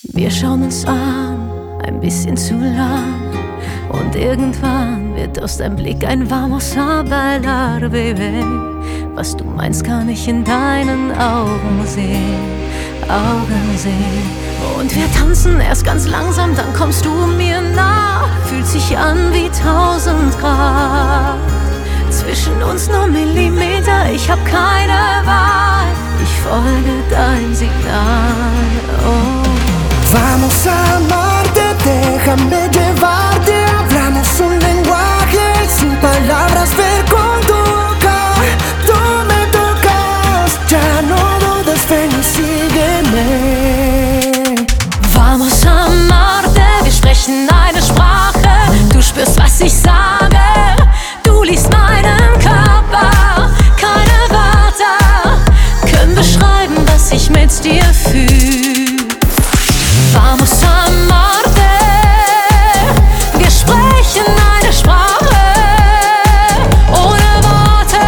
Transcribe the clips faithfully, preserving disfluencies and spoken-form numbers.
Wir schauen uns an, ein bisschen zu lang. Und irgendwann wird aus deinem Blick ein Vamos a bailar, Baby. Was du meinst, kann ich in deinen Augen sehen, Augen sehen. Und wir tanzen erst ganz langsam, dann kommst du mir nah. Fühlt sich an wie tausend Grad. Zwischen uns nur Millimeter, ich hab keine Wahl. Ich folge dein Signal, oh. Vamos a amarte, déjame llevarte. Hablamos un lenguaje sin palabras, ver con tu boca. Tú me tocas, ya no dudes, ven y sígueme. Vamos a amarte, wir sprechen eine Sprache. Du spürst, was ich sage, du liest meinen Körper. Keine Wörter können beschreiben, was ich mit dir fühle. Vamos a amarte, wir sprechen eine Sprache ohne Worte.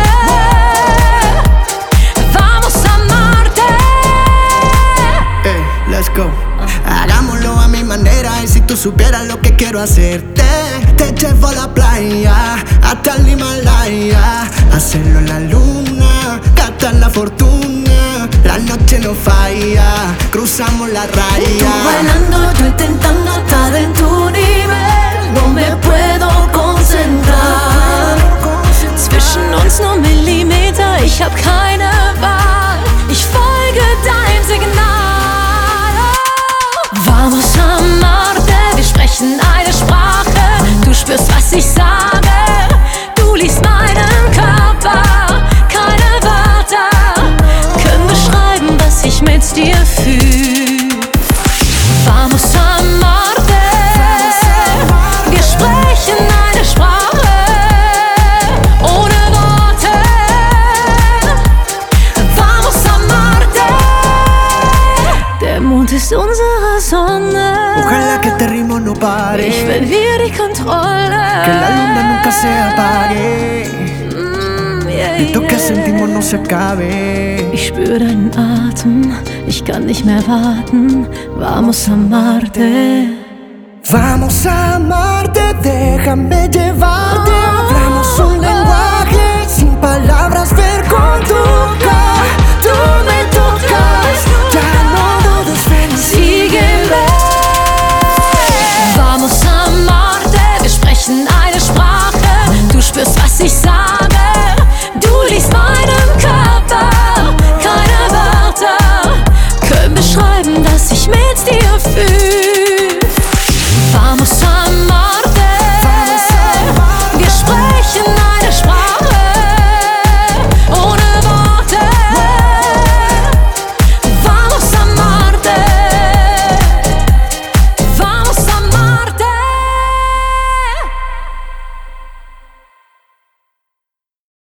Vamos a amarte. Hey, let's go. Hagámoslo a mi manera y si tú supieras lo que quiero hacerte, te llevo a la playa, hasta el Himalaya, hacerlo en la luna, gastar la fortuna, la noche no falla, cruzamos la raya. Tú bailando, yo intentando estar en tu nivel, no me puedo concentrar. Zwischen uns nur Millimeter, ich hab keine Wahl, ich folge dein Signal. Vamos a amarte, wir sprechen eine Sprache. Du spürst, was ich sage, du liest meinen Körper. Keine Wörter können beschreiben, was ich mit dir fühle. Vamos a amarte, wir sprechen eine Sprache ohne Worte. Vamos a amarte. Der Mond ist unsere Sonne. Ojalá que este ritmo no pare, Ich verliere die Kontrolle. que la luna nunca se apague, Mm, yeah, esto que yeah. sentimos no se acabe. Ich spüre deinen Atem, ich kann nicht mehr warten. Vamos a amarte. Vamos a amarte, déjame llevarte. Hablamos un lenguaje sin palabras, ver con tu